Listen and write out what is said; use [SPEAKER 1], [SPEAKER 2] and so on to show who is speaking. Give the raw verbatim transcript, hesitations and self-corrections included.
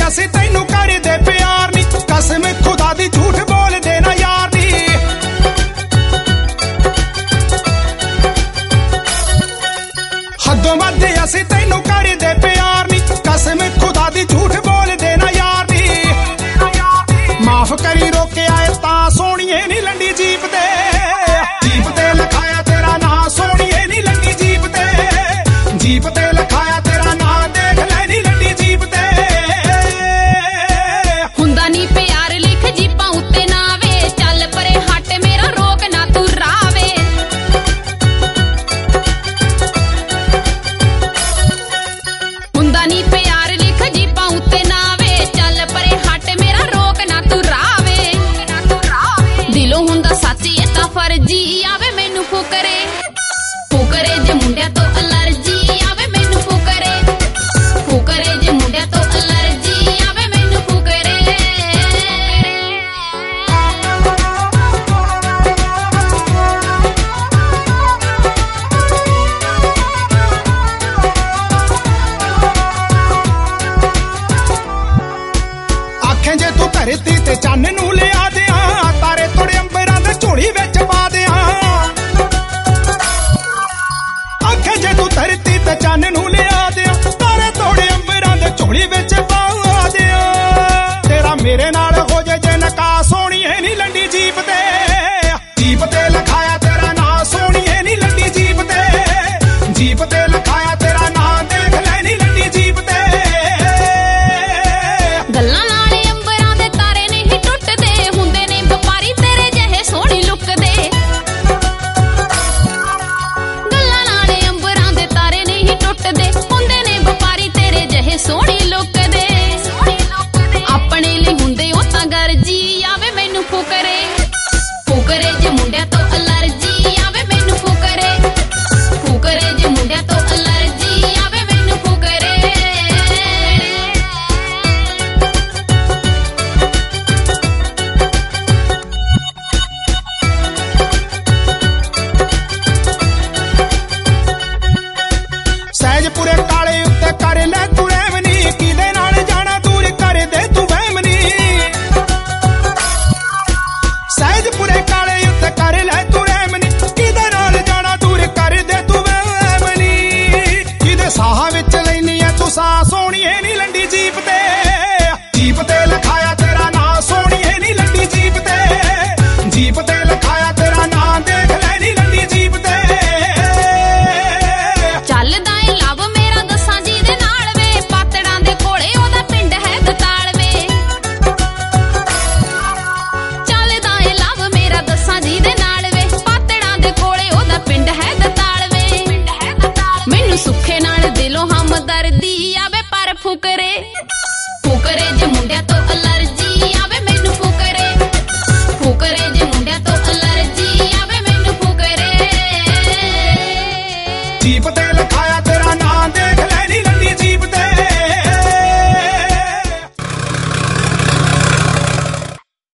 [SPEAKER 1] ਅਸੀਂ ਤੈਨੂੰ ਕਰਦੇ ਪਿਆਰ ਨੀ, ਕਸਮ ਖੁਦਾ ਦੀ ਝੂਠ ਬੋਲਦੇ ਨਾ ਯਾਰ ਨੀ। ਹੱਦੋਂ ਵੱਧ ਅਸੀਂ ਤੈਨੂੰ ਕਰਦੇ ਪਿਆਰ ਨੀ, ਕਸਮ ਖੁਦਾ ਦੀ ਝੂਠ ਬੋਲਦੇ ਨਾ ਯਾਰ ਨੀ। ਮਾਫ ਕਰੀ ਰੋਕਿਆ ਏ ਤਾਂ ਸੋਹਣੀਏ ਨੀ ਲੰਡੀ ਜੀਪ ਤੇ, ਜੀਪ ਤੇ ਲਿਖਾਇਆ ਤੇਰਾ ਨਾਂ ਸੋਹਣੀਏ ਨੀ ਲੰਡੀ ਜੀਪ ਤੇ, ਜੀਪ ਤੇ ਲਿਖਾਇਆ ਤੇਰਾ ਨਾਂ ਦੇਖ ਲੈ ਨੀ ਲੰਡੀ ਜੀਪ ਤੇ।
[SPEAKER 2] ਹੁੰਦਾ ਨੀ ਪਿਆਰ ਲਿਖ ਜੀਪਾਂ ਉੱਤੇ ਨਾ ਵੇ, ਚੱਲ ਪਰੇ ਹੱਟ ਮੇਰਾ ਰੋਕ ਨਾ ਤੂੰ ਰਾਵੇ। ਹੁੰਦਾ ਨੀ ਪਿਆਰ ਲਿਖ ਜੀਪਾਂ ਉੱਤੇ ਨਾ ਵੇ, ਚੱਲ ਪਰੇ ਹੱਟ ਮੇਰਾ ਰੋਕ ਨਾ ਤੂੰ ਰਾਵੇ। ਦਿਲੋਂ ਹੁੰਦਾ ਸੱਚ ਇਹ ਤਾਂ ਫਰਜੀ ਆਵੇ ਮੈਨੂੰ ਫੁਕਰੇ, ਫੁਕਰੇ ਜੇ ਮੁੰਡਿਆਂ ਤੋਂ